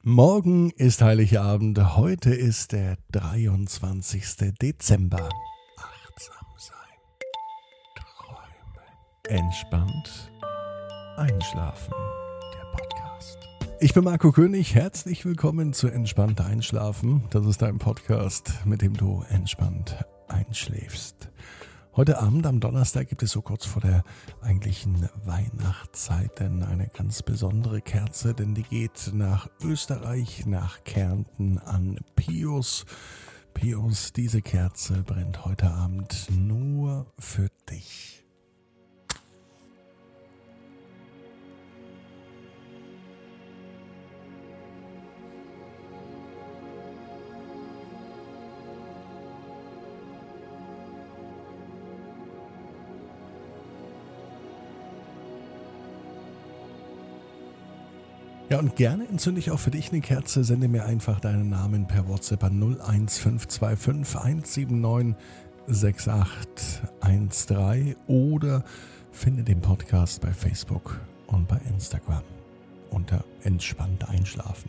Morgen ist Heiligabend, heute ist der 23. Dezember. Achtsam sein, träumen, entspannt einschlafen, der Podcast. Ich bin Marco König, herzlich willkommen zu Entspannt Einschlafen. Das ist ein Podcast, mit dem du entspannt einschläfst. Heute Abend am Donnerstag gibt es so kurz vor der eigentlichen Weihnachtszeit denn eine ganz besondere Kerze, denn die geht nach Österreich, nach Kärnten an Pius. Pius, diese Kerze brennt heute Abend nur für dich. Ja, und gerne entzünde ich auch für dich eine Kerze. Sende mir einfach deinen Namen per WhatsApp an 01525 179 6813 oder finde den Podcast bei Facebook und bei Instagram unter Entspannt Einschlafen.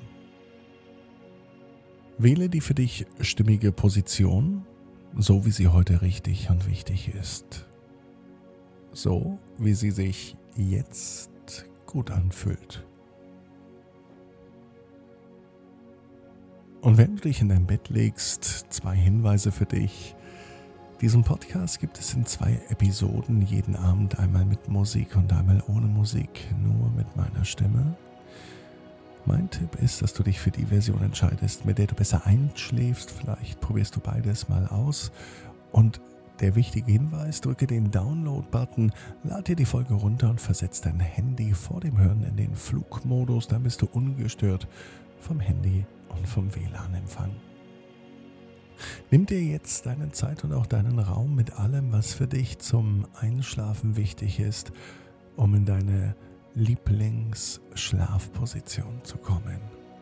Wähle die für dich stimmige Position, so wie sie heute richtig und wichtig ist. So wie sie sich jetzt gut anfühlt. Und wenn du dich in dein Bett legst, 2 Hinweise für dich. Diesen Podcast gibt es in 2 Episoden, jeden Abend einmal mit Musik und einmal ohne Musik, nur mit meiner Stimme. Mein Tipp ist, dass du dich für die Version entscheidest, mit der du besser einschläfst. Vielleicht probierst du beides mal aus. Und der wichtige Hinweis, drücke den Download-Button, lad dir die Folge runter und versetz dein Handy vor dem Hören in den Flugmodus. Dann bist du ungestört vom Handy und vom WLAN-Empfang. Nimm dir jetzt deine Zeit und auch deinen Raum mit allem, was für dich zum Einschlafen wichtig ist, um in deine Lieblingsschlafposition zu kommen.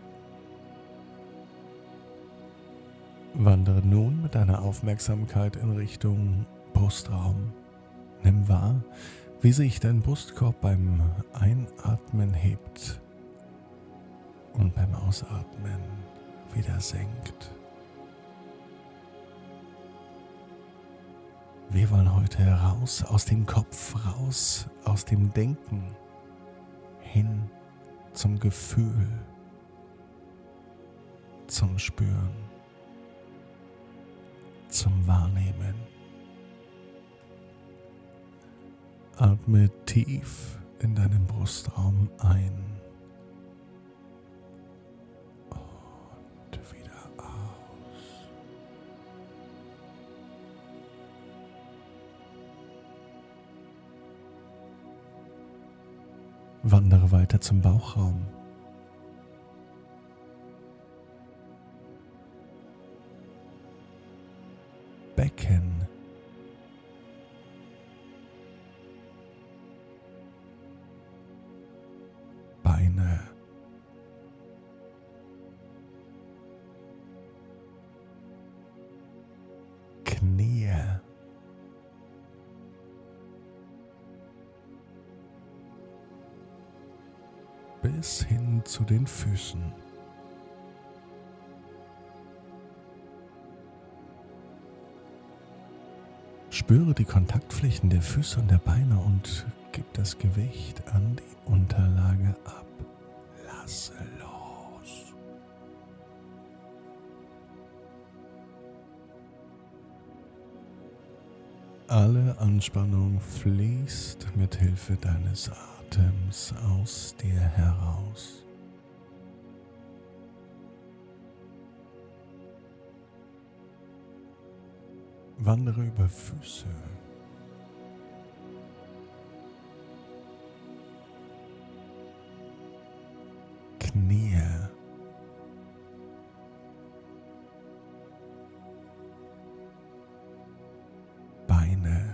Wandere nun mit deiner Aufmerksamkeit in Richtung Brustraum. Nimm wahr, wie sich dein Brustkorb beim Einatmen hebt und beim Ausatmen wieder senkt. Wir wollen heute raus aus dem Kopf, raus aus dem Denken, hin zum Gefühl, zum Spüren, zum Wahrnehmen. Atme tief in deinen Brustraum ein. Wandere weiter zum Bauchraum. Becken. Beine. Knie. Bis hin zu den Füßen. Spüre die Kontaktflächen der Füße und der Beine und gib das Gewicht an die Unterlage ab. Lasse los. Alle Anspannung fließt mit Hilfe deines Atems aus dir heraus. Wandere über Füße. Knie. Beine.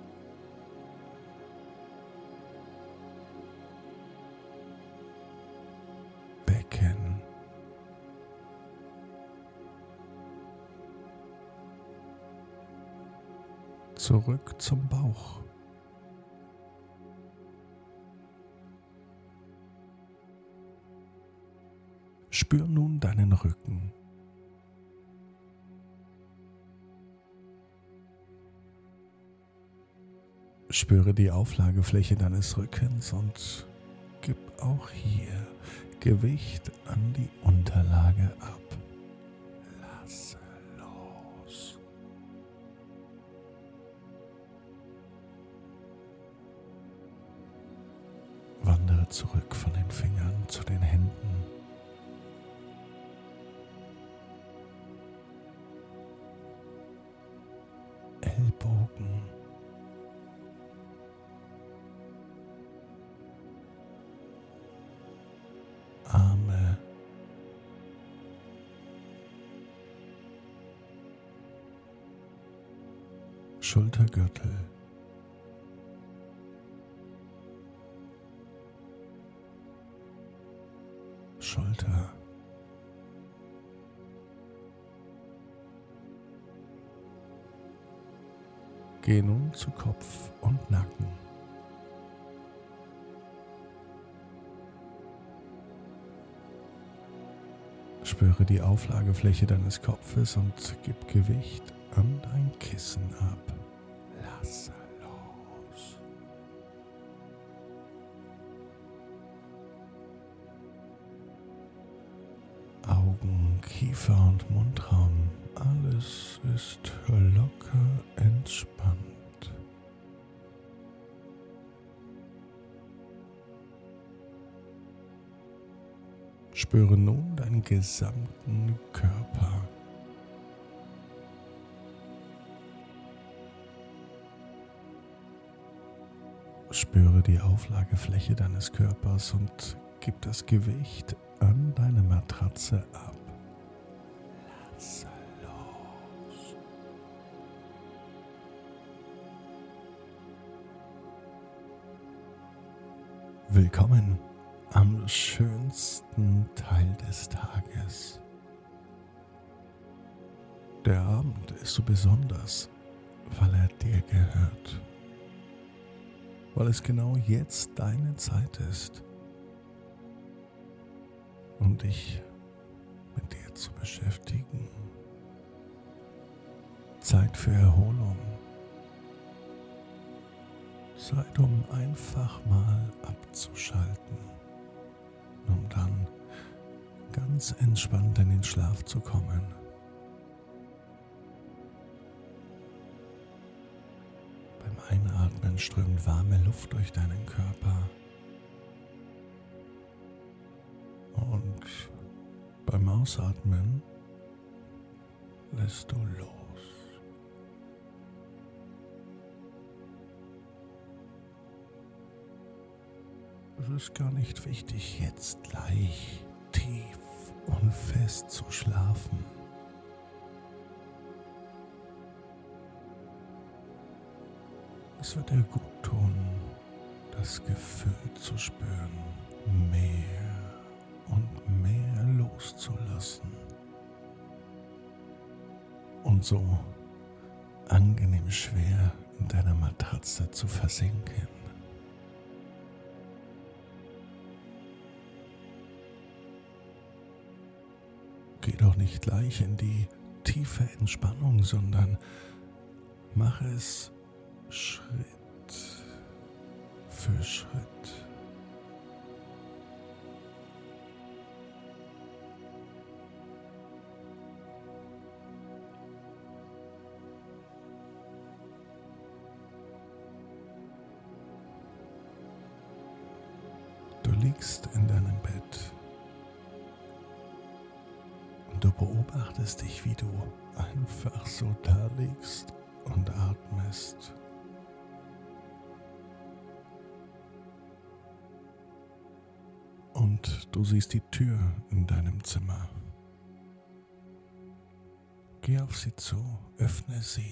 Becken. Zurück zum Bauch. Spür nun deinen Rücken. Spüre die Auflagefläche deines Rückens und gib auch hier Gewicht an die Unterlage ab. Lasse los. Wandere zurück von den Fingern zu den Händen. Ellbogen. Arme. Schultergürtel. Schulter. Geh nun zu Kopf und Nacken. Spüre die Auflagefläche deines Kopfes und gib Gewicht an dein Kissen ab. Lasse los. Augen, Kiefer und Mundraum, alles ist locker entspannt. Spüre nun deinen gesamten Körper. Spüre die Auflagefläche deines Körpers und gib das Gewicht an deine Matratze ab. Lasse los. Willkommen am schönsten Teil des Tages. Der Abend ist so besonders, weil er dir gehört. Weil es genau jetzt deine Zeit ist, um dich mit dir zu beschäftigen. Zeit für Erholung. Zeit, um einfach mal abzuschalten, um dann ganz entspannt in den Schlaf zu kommen. Beim Einatmen strömt warme Luft durch deinen Körper und beim Ausatmen lässt du los. Es ist gar nicht wichtig, jetzt gleich tief und fest zu schlafen. Es wird dir gut tun, das Gefühl zu spüren, mehr und mehr loszulassen und so angenehm schwer in deiner Matratze zu versinken. Geh doch nicht gleich in die tiefe Entspannung, sondern mach es Schritt für Schritt. Du liegst in deinem Bett und du beobachtest dich, wie du einfach so da liegst und atmest. Und du siehst die Tür in deinem Zimmer. Geh auf sie zu, öffne sie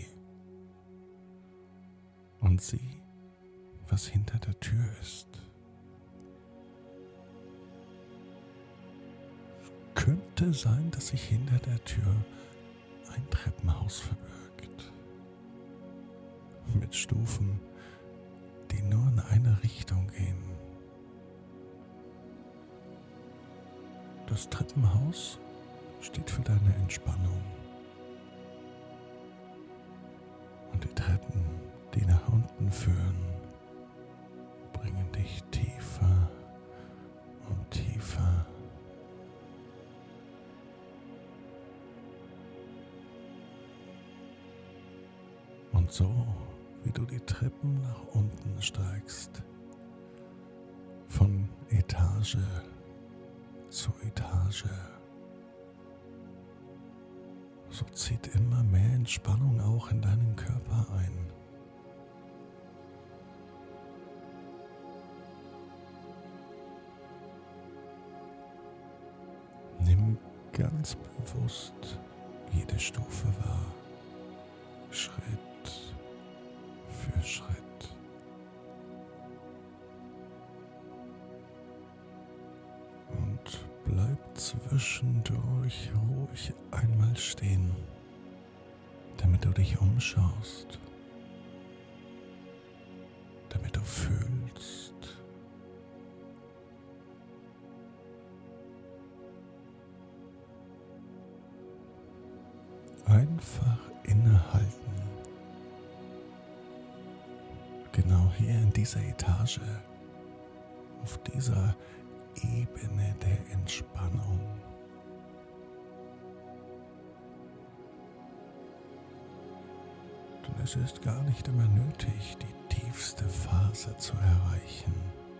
und sieh, was hinter der Tür ist. Könnte sein, dass sich hinter der Tür ein Treppenhaus verbirgt. Mit Stufen, die nur in eine Richtung gehen. Das Treppenhaus steht für deine Entspannung. Und die Treppen, die nach unten führen, bringen dich tiefer und tiefer. Und so, wie du die Treppen nach unten steigst, von Etage zu Etage, so zieht immer mehr Entspannung auch in deinen Körper ein. Nimm ganz bewusst jede Stufe wahr, Schritt für Schritt. Und bleib zwischendurch ruhig einmal stehen, damit du dich umschaust, damit du fühlst. Einfach innehalten. Genau hier in dieser Etage, auf dieser Ebene der Entspannung. Denn es ist gar nicht immer nötig, die tiefste Phase zu erreichen.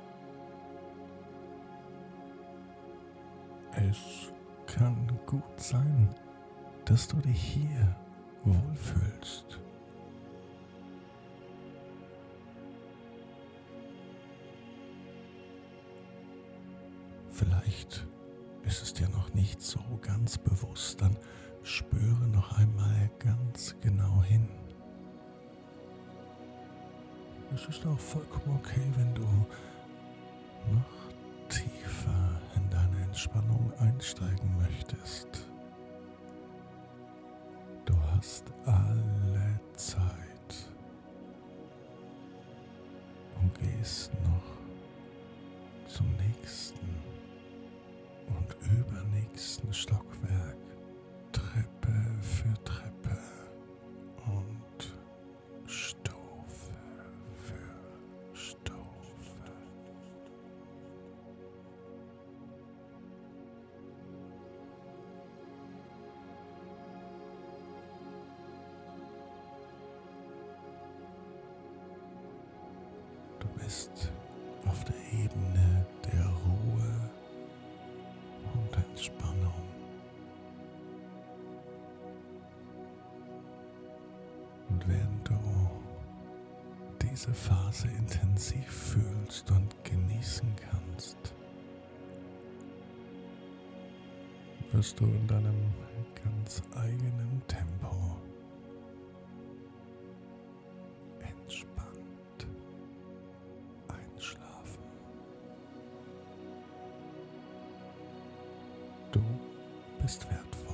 Es kann gut sein, dass du dich hier wohlfühlst. Vielleicht ist es dir noch nicht so ganz bewusst, dann spüre noch einmal ganz genau hin. Es ist auch vollkommen okay, wenn du noch tiefer in deine Entspannung einsteigen möchtest. Du hast alle Zeit und gehst noch zum nächsten und übernächsten Stockwerk, Treppe für Treppe und Stufe für Stufe. Du bist auf der Ebene der Ruhe und Entspannung. Und während du diese Phase intensiv fühlst und genießen kannst, wirst du in deinem ganz eigenen Tempo entspannt einschlafen. Du bist wertvoll.